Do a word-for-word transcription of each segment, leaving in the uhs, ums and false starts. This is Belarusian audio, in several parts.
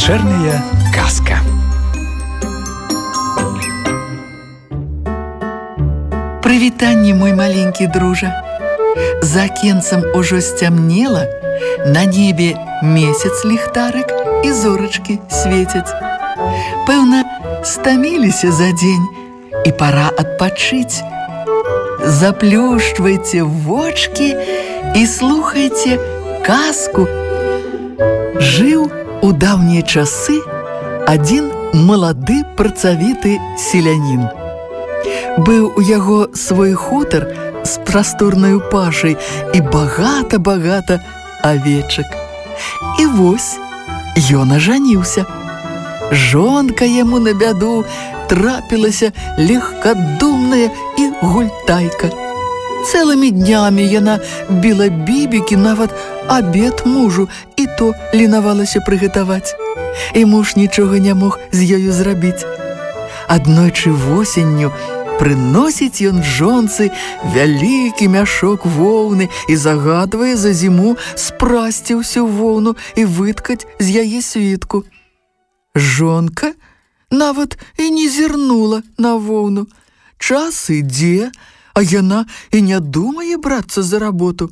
Вечерняя казка. Прывітанне, мой маленькі дружа. За акенцам ужо сцямнела, на небе месяц ліхтарык і зорачкі свецяць. Пэўна, стаміліся за дзень, і пара адпачыць. Заплюшчвайце вочкі і слухайце казку. Жыў у даўнія часы адзін малады працавіты селянін. Быў у яго свой хутар з прасторнаю пашай і багата-багата авечак. І вось ён ажаніўся. Жонка яму на бяду трапілася легкадумная і гультайка. Цэлымі днямі яна біла бібікі, нават абед мужу, і то лінавалася прыгатаваць. І муж нічога не мог з ёю зрабіць. Аднойчы восенню прыносіць ён жонцы вялікі мяшок воўны і загадвае за зіму спрасці ўсю воўну і выткаць з яе світку. Жонка нават і не зірнула на воўну. Час ідзе, а яна і не думае брацца за работу.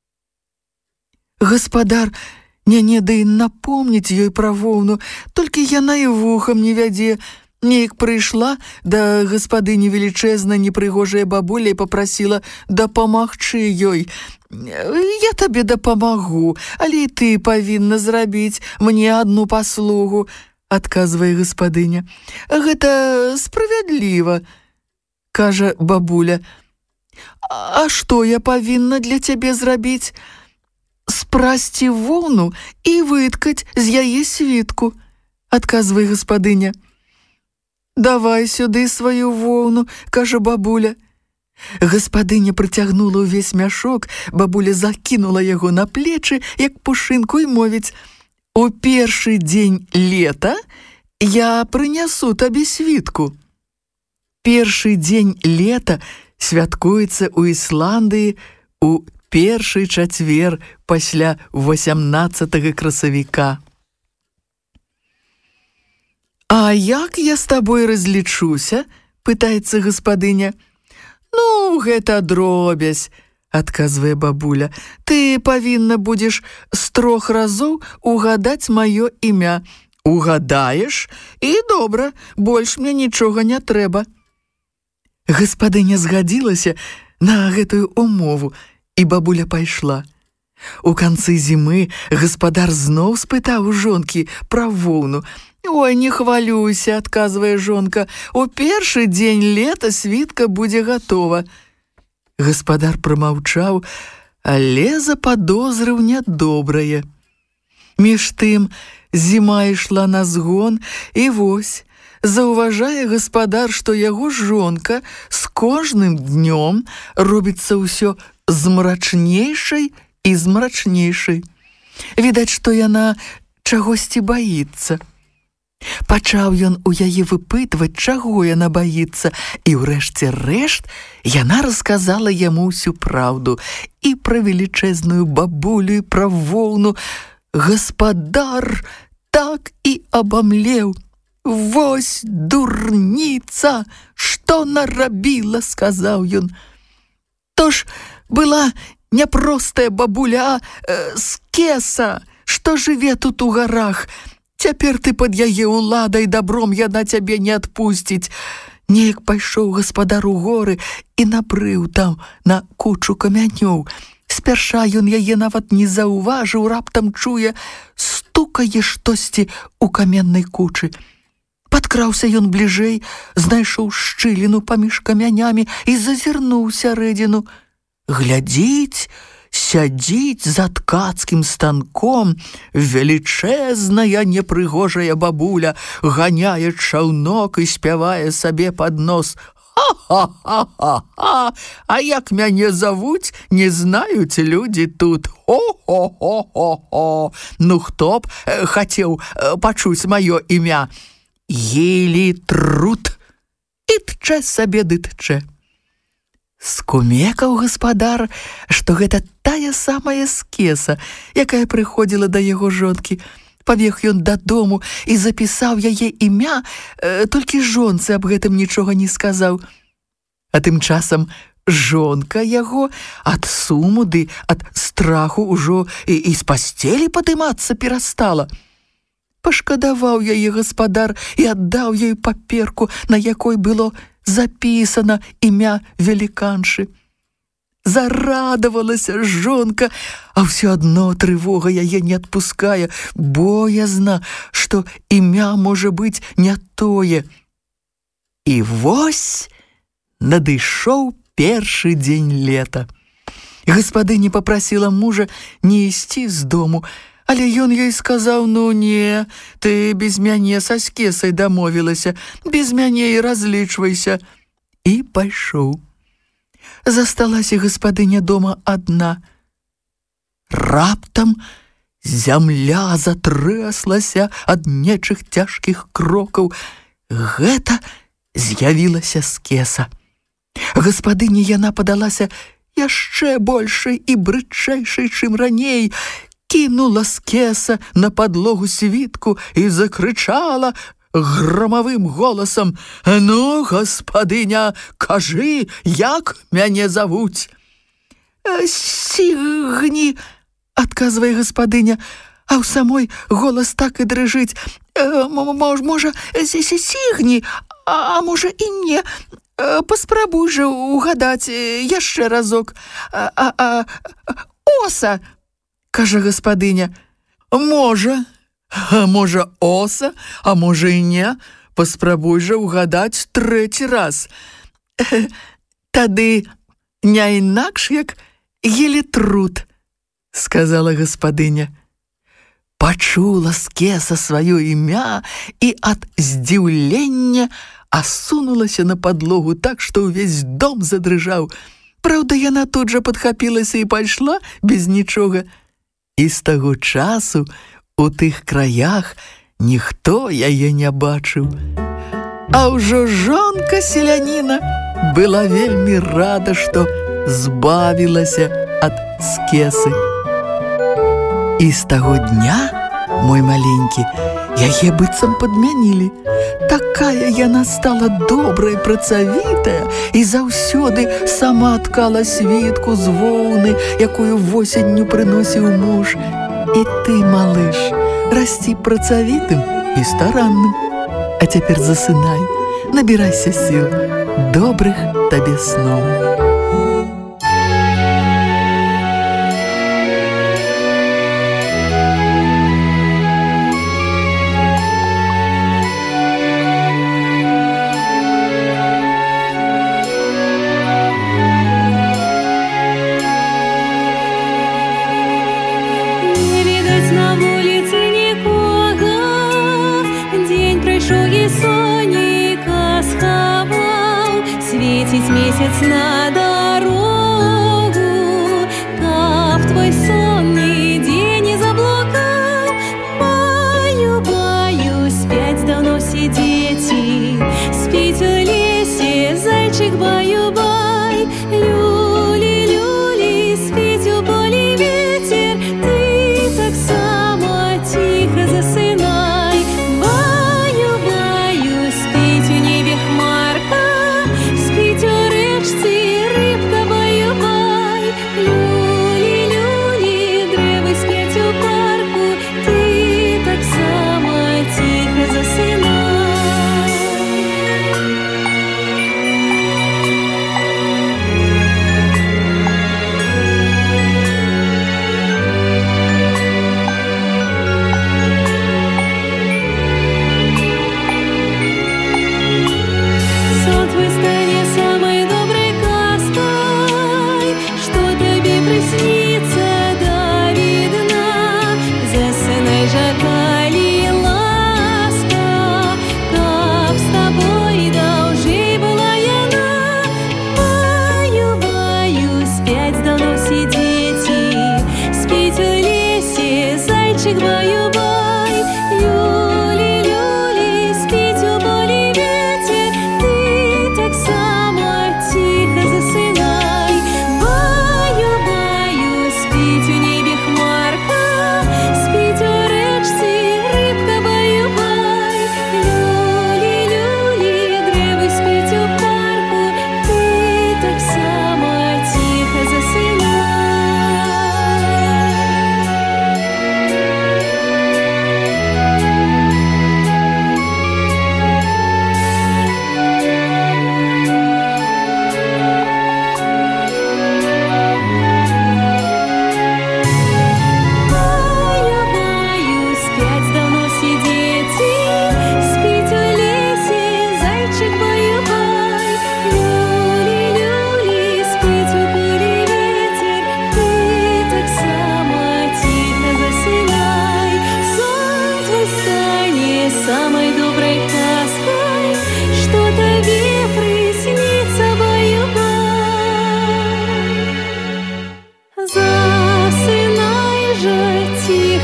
Гаспадар не неда і напомніць ёй пра воўну, толькі яна і вухам не вядзе. Неяк прыйшла да гаспадыні велічэзна непрыгожая бабуля і папрасіла дапамагчы ёй. Я табе дапамагу, але і ты павінна зрабіць мне адну паслугу, адказвае гаспадыня. Гэта справядліва, кажа бабуля. А што я павінна для цябе зрабіць? Спрасці воўну і выткаць з яе світку, адказвае гаспадыня. Давай сюды сваю воўну, кажа бабуля. Гаспадыня прыцягнула ўвесь мяшок, бабуля закінула яго на плечы, як пушынку, і мовіць: у першы дзень лета я прынясу табе світку. Першы дзень лета святкуецца ў Ісландыі у першы чацвер пасля васямнаццатага красавіка. «А як я з табой разлічуся?» – пытаецца гаспадыня. «Ну, гэта дробязь», – адказвае бабуля. «Ты павінна будзеш з трох разоў угадаць маё імя. Угадаеш? І добра, больш мне нічога не трэба». Гаспадыня згадзілася на гэтую умову, і бабуля пайшла. У канцы зімы гаспадар зноў спытаў у жонкі пра воўну. «Ой, не хвалюйся», – адказвае жонка, «у першы дзень лета світка будзе гатова». Гаспадар прамаўчаў, але западозрыў нядобрае. Між тым зіма ішла на згон, і вось заўважае гаспадар, што яго жонка з кожным днём робіцца ўсё змрачнейшай і змрачнейшай. Відаць, што яна чагосьці баіцца. Пачаў ён у яе выпытваць, чаго яна баіцца, і ўрэшце рэшт яна расказала яму ўсю праўду і пра велічэзную бабулю, і пра воўну. Гаспадар так і абамлеў. «Вось дурніца, што нарабіла», – сказаў ён. «То ж была не простая бабуля, а э, скеса, што жыве тут у гарах. Цяпер ты пад яе уладай, добром яна цябе не адпусціць». Неяк пайшоў гаспадар у горы і набрыў там на кучу камянёў. Спярша ён яе нават не заўважыў, раптам чуе, стукае штосьці ў каменнай кучы. Падкраўся ён бліжэй, знайшоў шчыліну паміж камянямі і зазірнуў сярэдзіну. Глядзіць, сядзіць за ткацкім станком велічэзная непрыгожая бабуля, ганяе чаўнок і спявае сабе пад нос: «Ха-ха-ха-ха-ха! А як мяне завуць, не знаюць людзі тут. Хо-хо-хо-хо-хо! Ну хто б э, хацеў э, пачуць маё імя? Елітрут!» І тчэ сабе ды тчэ. Скумекаў гаспадар, што гэта тая самая скеса, якая прыходзіла да яго жонкі. Пабег ён дадому і запісаў яе імя, э, толькі жонцы аб гэтым нічога не сказаў. А тым часам жонка яго ад суму ды ад страху ўжо і, і з пасцелі падымацца перастала. Пашкадаваў яе гаспадар і аддаў ёй паперку, на якой было запісана імя веліканшы. Зарадавалася жонка, а ўсё адно трывога яе не адпускае, боязна, што імя можа быць не тое. І вось надышоў першы дзень лета. Гаспадыня папрасіла мужа не ісці з дому, але ён ёй сказаў: «Ну не, ты без мяне са Скесай дамовілася, без мяне і разлічвайся». І пайшоў. Засталася гаспадыня дома адна. Раптам зямля затрэслася ад нечых цяжкіх крокаў. Гэта з'явілася Скеса. Гаспадыні яна падалася яшчэ большай і брыдчэйшай, чым раней. Кінула Скеса на падлогу світку і закрычала громавым голасам: «Ну, гаспадыня, кажы, як мяне завуць?» «Сігні», адказвае гаспадыня, а ў самой голас так і дрыжыць. «Можа, Сігні, а можа і не. Паспрабуй жа угадаць яшчэ разок. А, а, а, Оса!» кажа гаспадыня. «Можа, а можа оса, а можа і не. Паспрабуй жа угадаць трэці раз. Тады не інакш, як Гелітруд», сказала гаспадыня. Пачула Скеса сваё імя і ад здзіўлення асунулася на падлогу так, што ўвесь дом задрыжаў. Праўда, яна тут жа падхапілася і пайшла без нічога. І з таго часу у тых краях ніхто яе не бачыў. А ўжо жонка селяніна была вельмі рада, што збавілася ад Скесы. І з таго дня, мой маленькі, яе быццам падмянілі. Такая яна стала добрая, працавітая і заўсёды сама ткала світку з воўны, якую восенню прыносіў муж. І ты, малыш, расці працавітым і старанным. А цяпер засынай, набірайся сіл. Добрых табе сноў. Месяц на дорогу, каб твой сон нигде не заблукал. Баю, баю, спять давно все дети, спите в лесе, зайчик баю-бай. Люли, люли, спите в поле ветер, ты так само тихо засынай. Баю, баю, спить в небе хмарка, спить у речці рибка баю-бай. Люлі, люлі, древи спять у парку, ти так само тихо засинай.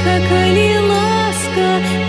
ласка, калі ласка,